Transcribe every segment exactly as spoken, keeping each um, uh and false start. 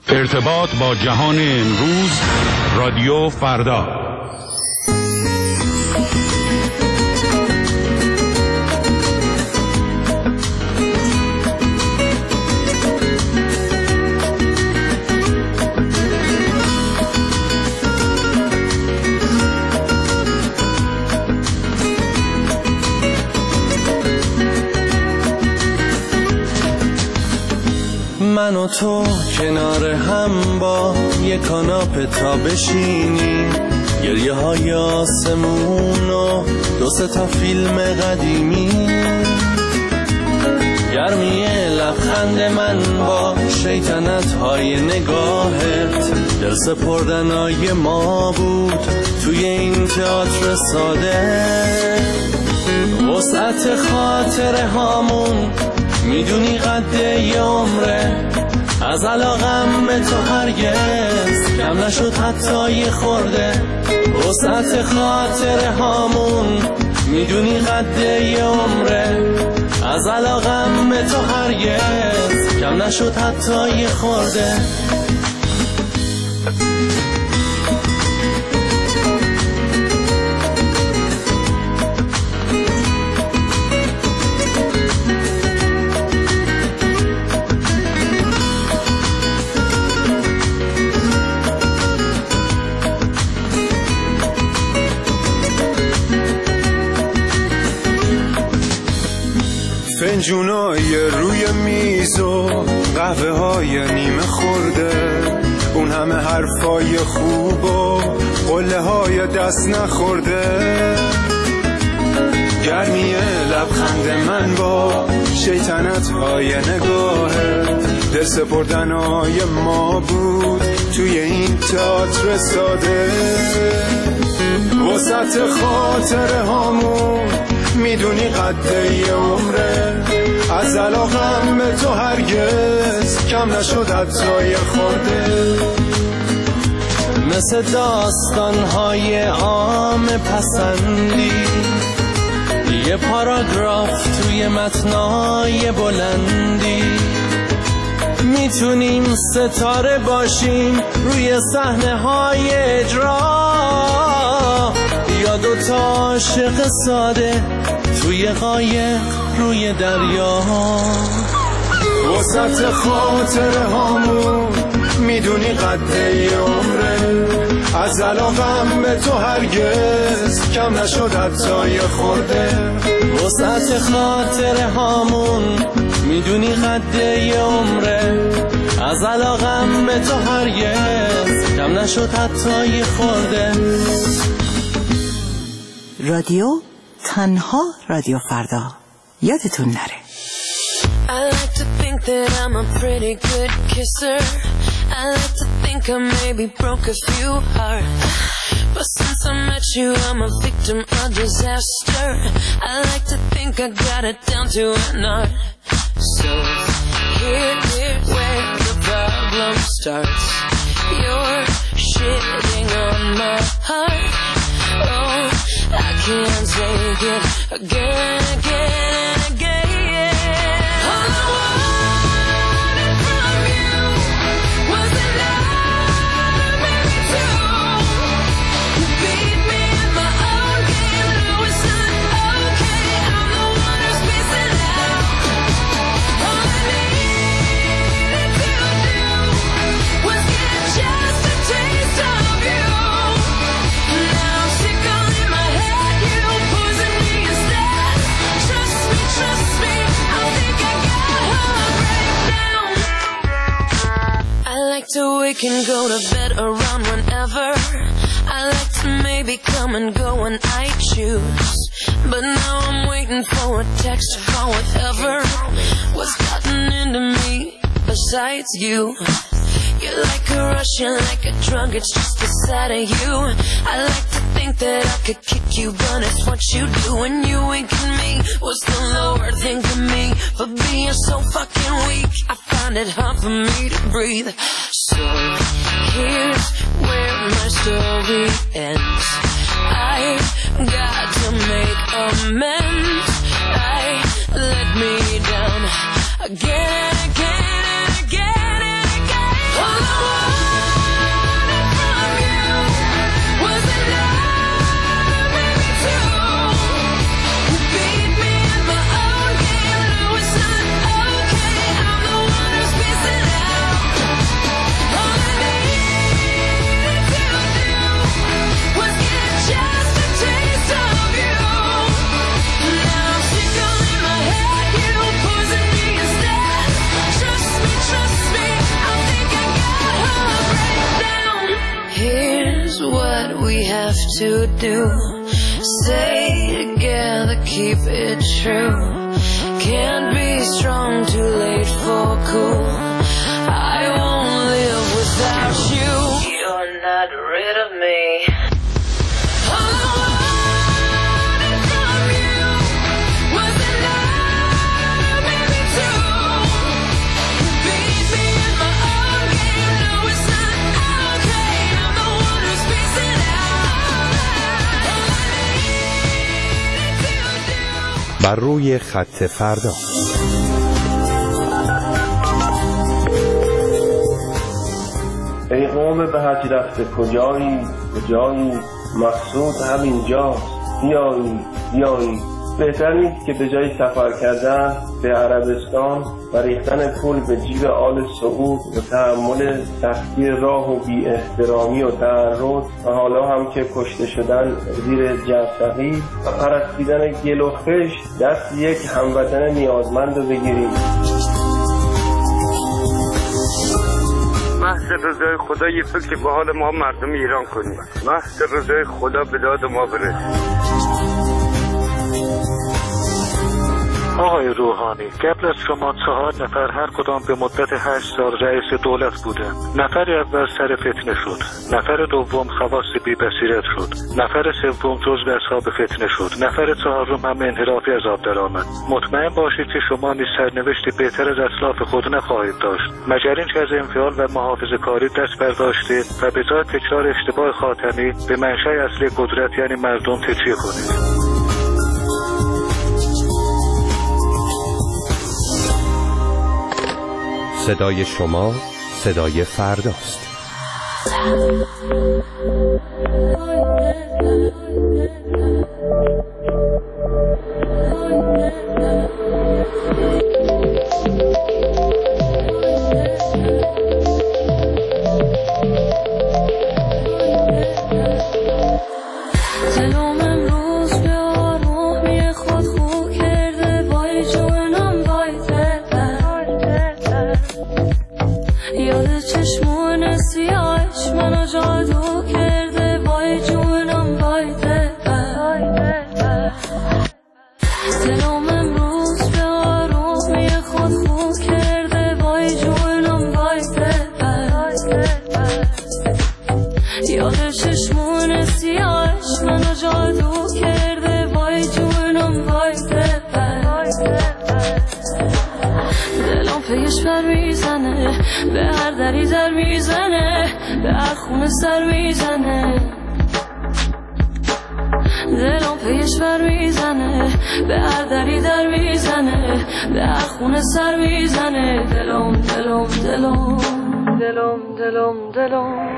ارتباط با جهان امروز، رادیو فردا. من و تو کنار هم با یک کاناپه تا بشینیم، گریه های آسمون و دو سه تا فیلم قدیمی، گرمی لبخند من با شیطنت های نگاهت، دل سپردنای ما بود توی این تئاتر ساده. وسعت خاطره هامون میدونی قد یه عمره، از علاقم به تو هرگز کم نشد حتی یه خورده. وسعت خاطره هامون میدونی قد یه عمره، از علاقم به تو هرگز کم نشد حتی یه خورده. فنجونای روی میز و قهوه های نیمه خورده، اون همه حرفای خوب و قله های دست نخورده، گرمی لبخند من با شیطنت های نگاهت، دل سپردنای ما بود توی این تئاتر ساده. وسط خاطره هامون میدونی قد یه عمره، از علاقم به تو هرگز کم نشد حتی یه خورده. مثل داستانهای عام پسندی، یه پاراگراف توی متنای بلندی، میتونیم ستاره باشیم روی صحنه های اجرا، یا دوتا عاشق ساده توی قایق روی دریا. وسط خاطره هامون میدونی قد یه عمره، از علاقم به تو هرگز کم نشد حتی یه خورده. وسط خاطره هامون میدونی قد یه عمره، از علاقم به تو هرگز کم نشد حتی یه خورده. رادیو تنها رادیو فردا، یادتون نره. I like to think that I'm a pretty good kisser. I like to think I maybe broke a few hearts, but since I met you I'm a victim of disaster. I like to think I got it down to an art. So here, here's where the problem starts. You're shitting on my heart. Oh, I can't take it again, again, and again. All I wanted from you was the love I made me do. You beat me in my own game, now it's not okay. I'm the one who's missing out. All I needed to do was get just a taste of you. Now I'm sick all in my head, you poison me instead. Trust me, trust me, I think I got her breakdown. I like to wake and go to bed around whenever. I like to maybe come and go when I choose, but now I'm waiting for a text or call, whatever. What's gotten into me besides you? You're like a rush, you're like a drug, it's just the sight of you. I like to think that I could kick you, but it's what you do when you wink at me. What's the Lord think of me for being so fucking weak? I find it hard for me to breathe. So here's where my story ends. I got to make amends. I let me down again and again and again and again. All I left to do. Stay together, keep it true. Can't be strong, too late for cool. I won't live without you. You're not rid of me. بر روی خط فردا. ای قوم به حج رفته کجایی کجایی، مقصود همینجاست، بیایی بیایی. بهتر نیست که به جای سفر کردن به عربستان و ریختن پول به جیب آل سعود و تحمل سختی راه و بی احترامی و تعرض و حالا هم که کشته شدن زیر جرثقیل و پرستیدن گل و خشت دست یک هموطن نیازمند رو بگیریم. محض رضای خدا یه فکر به حال ما مردم ایران کنیم. محض رضای خدا به داد ما برسیم. آقای روحانی، قبل از شما چهار نفر هر کدام به مدت هشت سال رئیس دولت بودند. نفر اول سر فتنه شد، نفر دوم خواص بی بصیرت شد، نفر سوم جزو اصحاب فتنه شد، نفر چهارم هم انحرافی از آب درآمد. مطمئن باشید که شما نیز سرنوشتی بهتر از اسلاف خود نخواهید داشت، مگر اینکه از انفعال و محافظه کاری دست برداشتید و به جای تکرار اشتباه خاتمی به منشأ اصلی قدرت یعنی مردم تکیه کنید. صدای شما صدای فرداست. به هر دری در میزنه، به هر خونه سر میزنه، دلم پیش بر میزنه، به هر دری در میزنه، به هر خونه سر میزنه، دلم دلم دلم دلم دلم دلم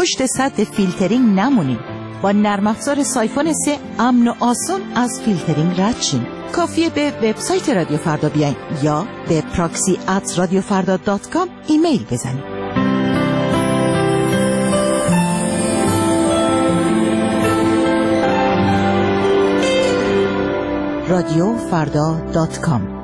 پشت سد فیلترینگ نمونین. با نرم افزار سایفون سه امن و آسون از فیلترینگ رد شین. کافیه به وبسایت رادیو فردا بیاین یا به پراکسی ات رادیو فردا دات کام ایمیل بزنید. رادیو فردا دات کام.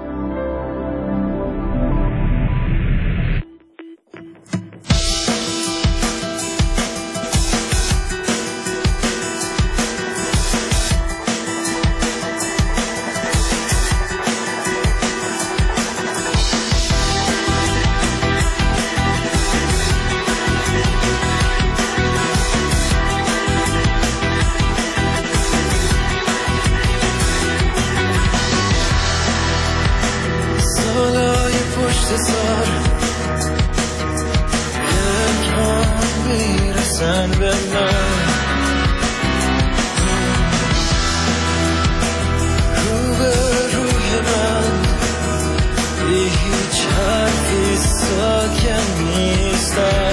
هیچ حرفی ساکن نیستم.